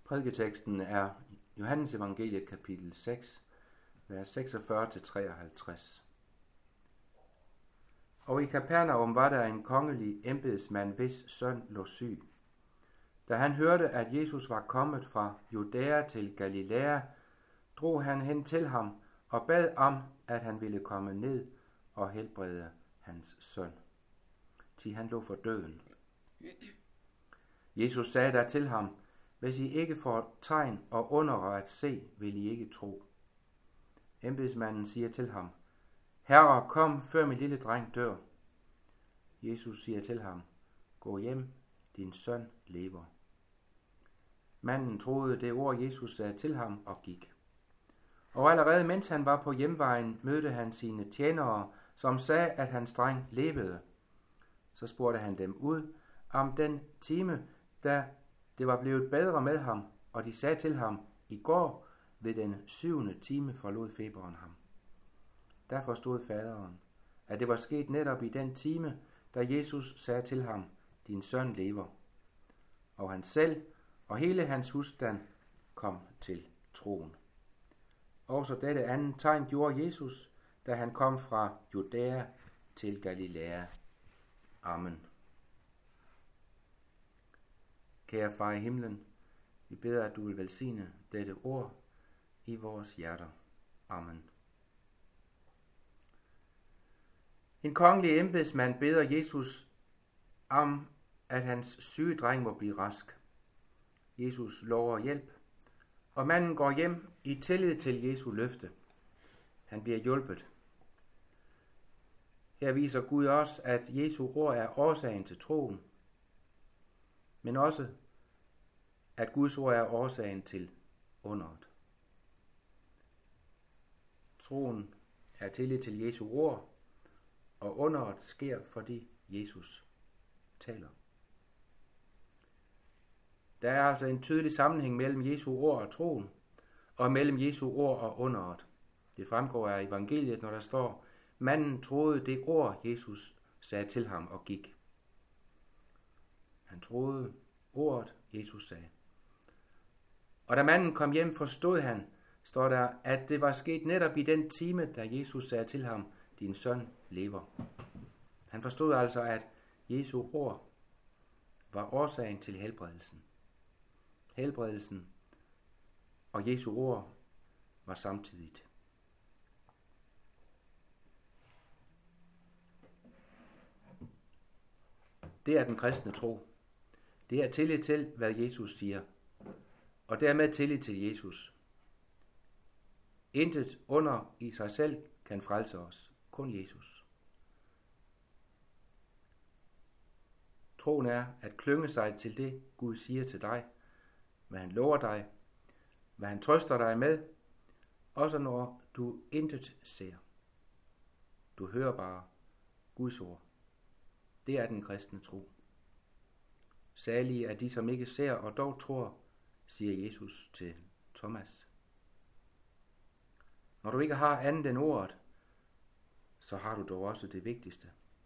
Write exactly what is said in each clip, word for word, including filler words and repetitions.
Prædiketeksten er Johannes evangeliet kapitel seks, vers seksogfyrre til treoghalvtreds. Og i Kapernaum var der en kongelig embedsmand, hvis søn lå syg. Da han hørte, at Jesus var kommet fra Judæa til Galilea, drog han hen til ham og bad om, at han ville komme ned og helbrede hans søn. Til han lå for døden. Jesus sagde der til ham: Hvis I ikke får tegn og under at se, vil I ikke tro. Embedsmanden siger til ham: Herre, kom, før min lille dreng dør. Jesus siger til ham: Gå hjem, din søn lever. Manden troede det ord, Jesus sagde til ham, og gik. Og allerede mens han var på hjemvejen, mødte han sine tjenere, som sagde, at hans dreng levede. Så spurgte han dem ud om den time, da det var blevet bedre med ham, og de sagde til ham: I går ved den syvende time forlod feberen ham. Der forstod faderen, at det var sket netop i den time, da Jesus sagde til ham: Din søn lever. Og han selv og hele hans husstand kom til troen. Også dette andet tegn gjorde Jesus, da han kom fra Judæa til Galilea. Amen. Kære far i himlen, vi beder, at du vil velsigne dette ord i vores hjerter. Amen. En kongelig embedsmand beder Jesus om, at hans syge dreng må blive rask. Jesus lover hjælp, og manden går hjem i tillid til Jesu løfte. Han bliver hjulpet. Her viser Gud også, at Jesu ord er årsagen til troen, men også, at Guds ord er årsagen til underet. Troen er tillid til Jesu ord, og underet sker, fordi Jesus taler. Der er altså en tydelig sammenhæng mellem Jesu ord og troen, og mellem Jesu ord og underet. Det fremgår af evangeliet, når der står: Manden troede det ord, Jesus sagde til ham, og gik. Han troede ordet, Jesus sagde. Og da manden kom hjem, forstod han, står der, at det var sket netop i den time, da Jesus sagde til ham: Din søn lever. Han forstod altså, at Jesu ord var årsagen til helbredelsen. Helbredelsen og Jesu ord var samtidigt. Det er den kristne tro. Det er tillid til, hvad Jesus siger, og dermed tillid til Jesus. Intet under i sig selv kan frelse os, kun Jesus. Troen er at klynge sig til det, Gud siger til dig, hvad han lover dig, hvad han trøster dig med, også når du intet ser. Du hører bare Guds ord. Det er den kristne tro. Salige er de, som ikke ser og dog tror, siger Jesus til Thomas. Når du ikke har andet end ordet, så har du dog også det vigtigste.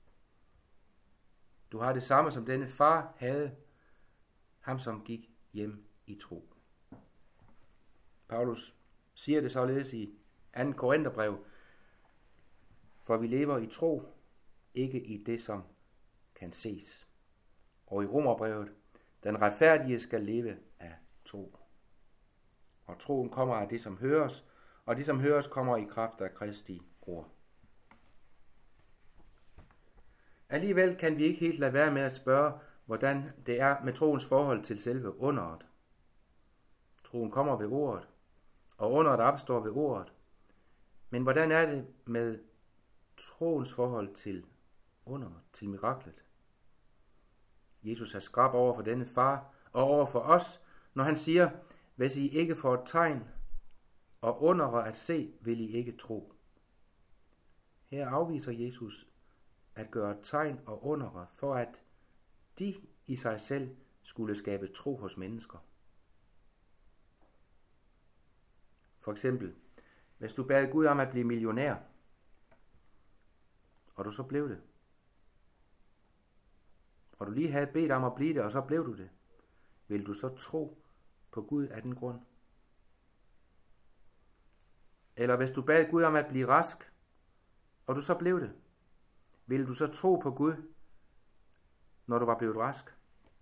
Du har det samme, som denne far havde, ham som gik hjem i tro. Paulus siger det således i andet Korintherbrev: For vi lever i tro, ikke i det, som kan ses. Og i Romerbrevet: Den retfærdige skal leve af tro. Og troen kommer af det, som høres, og det, som høres, kommer i kraft af Kristi ord. Alligevel kan vi ikke helt lade være med at spørge, hvordan det er med troens forhold til selve underet. Troen kommer ved ordet, og underet opstår ved ordet. Men hvordan er det med troens forhold til underet, til miraklet? Jesus er skrap over for denne far og over for os, når han siger: Hvis I ikke får et tegn og underet at se, vil I ikke tro. Her afviser Jesus at gøre tegn og underet, for at de i sig selv skulle skabe tro hos mennesker. For eksempel, hvis du bad Gud om at blive millionær, og du så blev det, og du lige havde bedt om at blive det, og så blev du det, vil du så tro på Gud af den grund? Eller hvis du bad Gud om at blive rask, og du så blev det, ville du så tro på Gud, når du var blevet rask?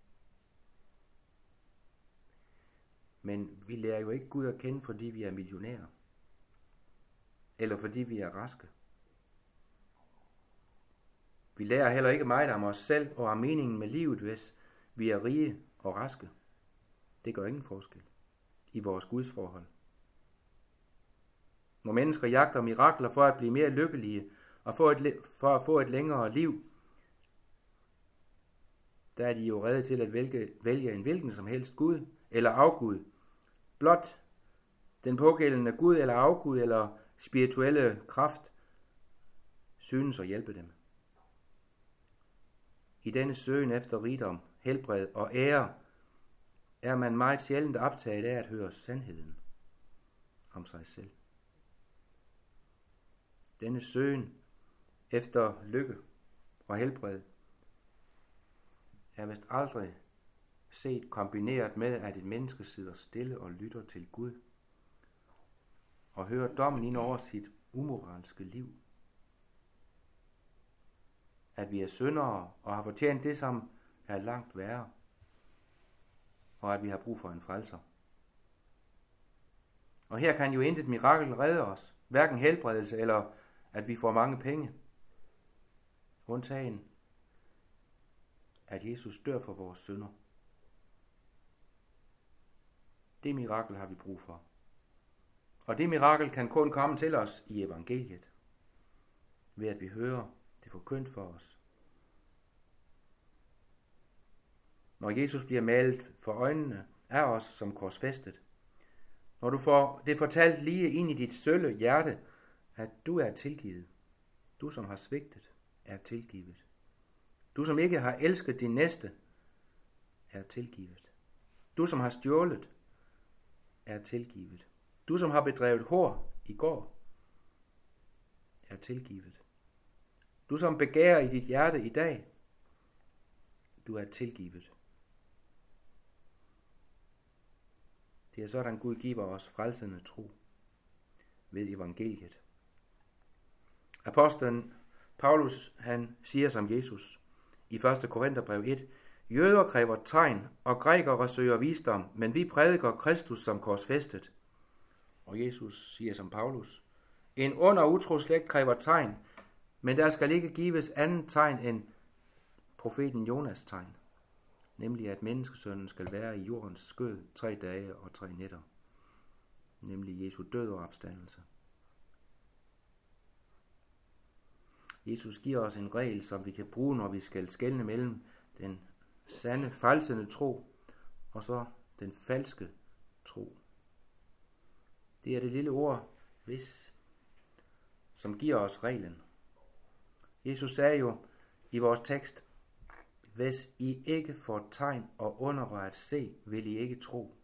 Men vi lærer jo ikke Gud at kende, fordi vi er millionærer, eller fordi vi er raske. Vi lærer heller ikke meget om os selv og om meningen med livet, hvis vi er rige og raske. Det gør ingen forskel i vores gudsforhold. Når mennesker jagter mirakler for at blive mere lykkelige og for, et, for at få et længere liv, der er de jo rede til at vælge, vælge en hvilken som helst Gud eller afgud. Blot den pågældende Gud eller afgud eller spirituelle kraft synes at hjælpe dem. I denne søgen efter rigdom, helbred og ære er man meget sjældent optaget af at høre sandheden om sig selv. Denne søgen efter lykke og helbred er vist aldrig set kombineret med, at et menneske sidder stille og lytter til Gud og hører dommen ind over sit umoralske liv. At vi er syndere og har fortjent det, som er langt værre, og at vi har brug for en frelser. Og her kan jo intet mirakel redde os, hverken helbredelse eller at vi får mange penge. Undtagen, at Jesus dør for vores synder. Det mirakel har vi brug for. Og det mirakel kan kun komme til os i evangeliet, ved at vi hører det forkyndt for os. Når Jesus bliver malet for øjnene af os som korsfæstet, når du får det fortalt lige ind i dit sølle hjerte, at du er tilgivet, du som har svigtet, er tilgivet. Du som ikke har elsket din næste, er tilgivet. Du som har stjålet, er tilgivet. Du som har bedrevet hor i går, er tilgivet. Du som begærer i dit hjerte i dag, du er tilgivet. Det er sådan Gud giver os frelsende tro ved evangeliet. Apostlen Paulus, han siger som Jesus i første Korintherbrev et, jøder kræver tegn, og grækere søger visdom, men vi prædiker Kristus som korsfæstet. Og Jesus siger som Paulus, en ond og utro slægt kræver tegn, men der skal ikke gives anden tegn end profeten Jonas tegn, nemlig at menneskesønnen skal være i jordens skød tre dage og tre nætter, nemlig Jesu død og opstandelse. Jesus giver os en regel, som vi kan bruge, når vi skal skelne mellem den sande, falsende tro og så den falske tro. Det er det lille ord, hvis, som giver os reglen. Jesus sagde jo i vores tekst, hvis I ikke får tegn og under at se, vil I ikke tro.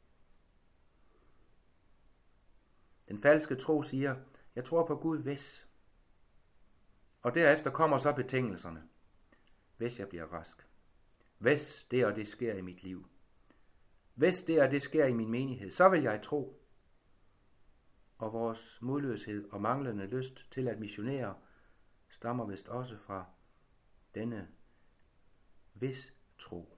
Den falske tro siger, jeg tror på Gud, hvis. Og derefter kommer så betingelserne. Hvis jeg bliver rask. Hvis det og det sker i mit liv. Hvis det og det sker i min menighed, så vil jeg tro. Og vores modløshed og manglende lyst til at missionere stammer vist også fra denne hvis tro.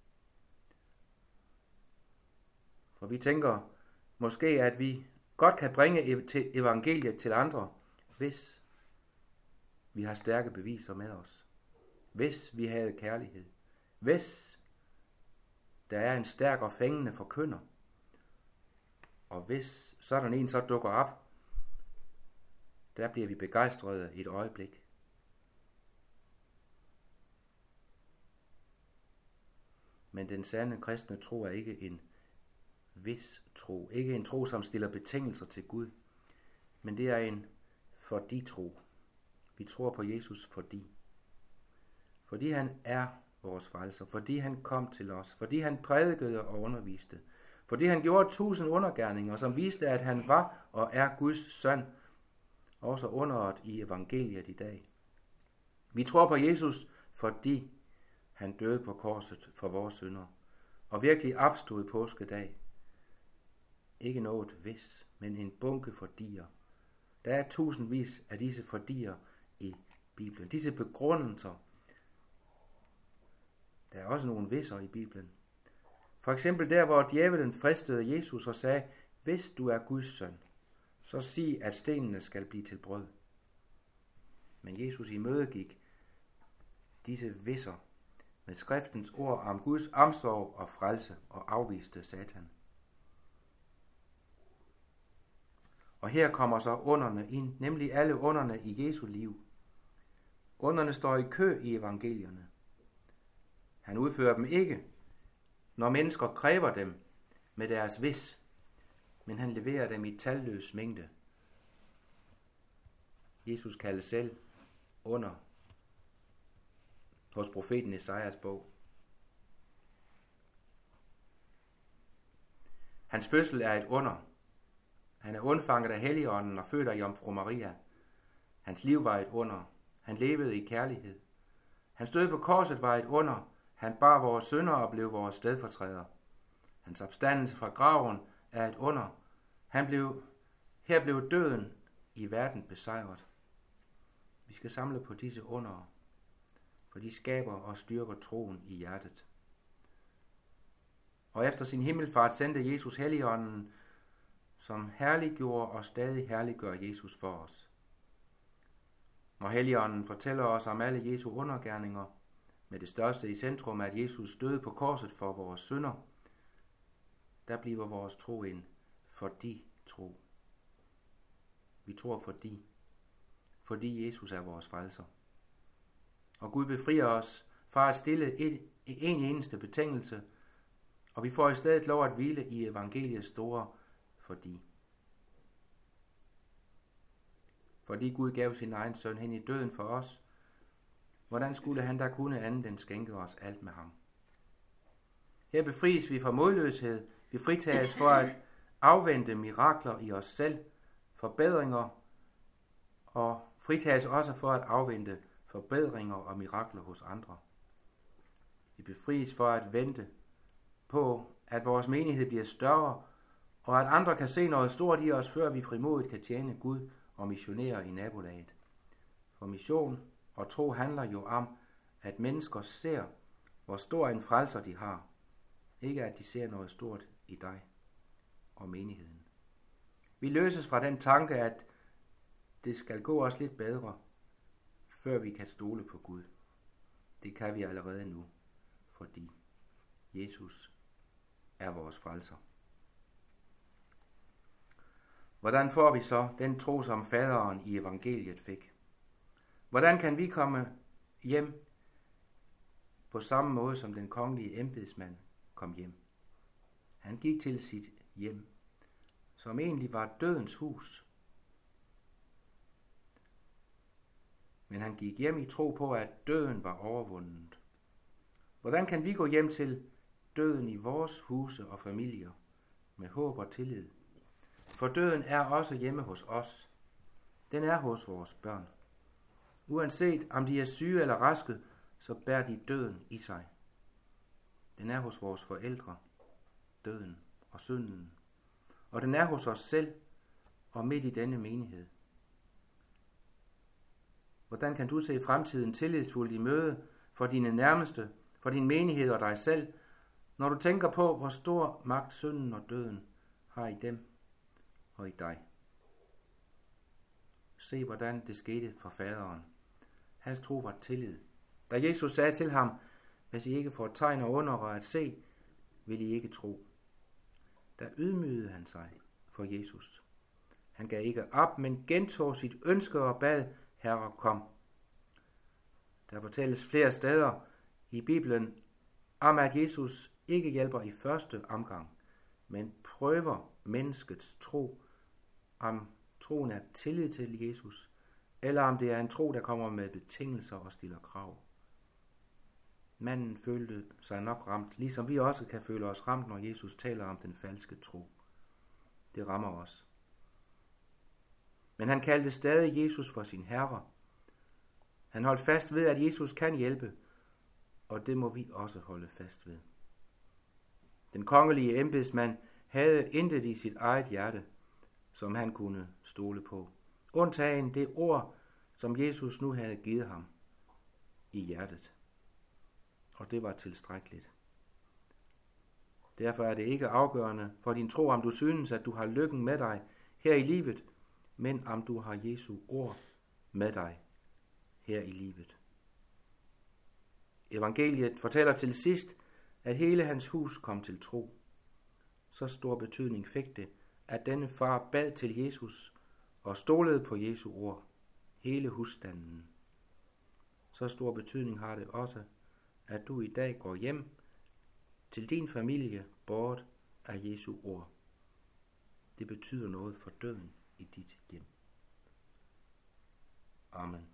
For vi tænker måske, at vi godt kan bringe evangeliet til andre, hvis vi har stærke beviser med os. Hvis vi havde kærlighed. Hvis der er en stærk og fængende forkynder. Og hvis sådan en så dukker op, der bliver vi begejstrede et øjeblik. Men den sande kristne tro er ikke en vis tro. Ikke en tro, som stiller betingelser til Gud. Men det er en fordi tro. Vi tror på Jesus fordi. Fordi han er vores frelser. Fordi han kom til os. Fordi han prædikede og underviste. Fordi han gjorde tusind undergerninger, som viste, at han var og er Guds søn. Også underet i evangeliet i dag. Vi tror på Jesus, fordi han døde på korset for vores synder. Og virkelig opstod påskedag. Ikke noget hvis, men en bunke fordier. Der er tusindvis af disse fordier i Bibelen. Disse begrundelser. Der er også nogle hvis'er i Bibelen. For eksempel der, hvor djævelen fristede Jesus og sagde, hvis du er Guds søn, så sig, at stenene skal blive til brød. Men Jesus imødegik disse hvis'er med skriftens ord om Guds omsorg og frelse og afviste Satan. Og her kommer så underne ind, nemlig alle underne i Jesu liv. Underne står i kø i evangelierne. Han udfører dem ikke, når mennesker kræver dem med deres vis, men han leverer dem i talløs mængde. Jesus kaldes selv under hos profeten Esajas bog. Hans fødsel er et under. Han er undfanget af Helligånden og født af Jomfru Maria. Hans liv var et under. Han levede i kærlighed. Hans død på korset var et under. Han bar vores synder og blev vores stedfortræder. Hans opstandelse fra graven er et under. Han blev, her blev døden i verden besejret. Vi skal samle på disse undere, for de skaber og styrker troen i hjertet. Og efter sin himmelfart sendte Jesus Helligånden, som herliggjorde og stadig herliggør Jesus for os. Når Helligånden fortæller os om alle Jesu undergerninger, med det største i centrum, at Jesus døde på korset for vores synder, der bliver vores tro en fordi tro. Vi tror fordi, fordi Jesus er vores frelser. Og Gud befrier os fra at stille et, en eneste betingelse, og vi får i stedet lov at hvile i evangeliets store fordi. Fordi Gud gav sin egen søn hen i døden for os, hvordan skulle han da kunne andet end skænke os alt med ham? Her befries vi fra modløshed, vi fritages for at afvente mirakler i os selv, forbedringer, og fritages også for at afvente forbedringer og mirakler hos andre. Vi befries for at vente på, at vores menighed bliver større, og at andre kan se noget stort i os, før vi frimodigt kan tjene Gud og missionere i nabolaget. For mission og tro handler jo om, at mennesker ser, hvor stor en frelser de har. Ikke at de ser noget stort i dig og menigheden. Vi løses fra den tanke, at det skal gå os lidt bedre, før vi kan stole på Gud. Det kan vi allerede nu, fordi Jesus er vores frelser. Hvordan får vi så den tro, som faderen i evangeliet fik? Hvordan kan vi komme hjem på samme måde, som den kongelige embedsmand kom hjem? Han gik til sit hjem, som egentlig var dødens hus. Men han gik hjem i tro på, at døden var overvundet. Hvordan kan vi gå hjem til døden i vores huse og familier med håb og tillid? For døden er også hjemme hos os. Den er hos vores børn. Uanset om de er syge eller raske, så bærer de døden i sig. Den er hos vores forældre, døden og synden. Og den er hos os selv og midt i denne menighed. Hvordan kan du se fremtiden tillidsfuldt i møde for dine nærmeste, for din menighed og dig selv, når du tænker på, hvor stor magt synden og døden har i dem og i dig? Se, hvordan det skete for faderen. Hans tro var tillid. Da Jesus sagde til ham, hvis I ikke får tegn og under og at se, vil I ikke tro. Der ydmygede han sig for Jesus. Han gav ikke op, men gentog sit ønske og bad, Herre, kom. Der fortælles flere steder i Bibelen om, at Jesus ikke hjælper i første omgang, men prøver menneskets tro, om troen er tillid til Jesus, eller om det er en tro, der kommer med betingelser og stiller krav. Manden følte sig nok ramt, ligesom vi også kan føle os ramt, når Jesus taler om den falske tro. Det rammer os. Men han kaldte stadig Jesus for sin herre. Han holdt fast ved, at Jesus kan hjælpe, og det må vi også holde fast ved. Den kongelige embedsmand havde intet i sit eget hjerte, som han kunne stole på. Undtagen det ord, som Jesus nu havde givet ham i hjertet. Og det var tilstrækkeligt. Derfor er det ikke afgørende for din tro, om du synes, at du har lykken med dig her i livet, men om du har Jesu ord med dig her i livet. Evangeliet fortæller til sidst, at hele hans hus kom til tro. Så stor betydning fik det, at denne far bad til Jesus og stolede på Jesu ord. Hele husstanden. Så stor betydning har det også, at du i dag går hjem til din familie båret af Jesu ord. Det betyder noget for døden i dit hjem. Amen.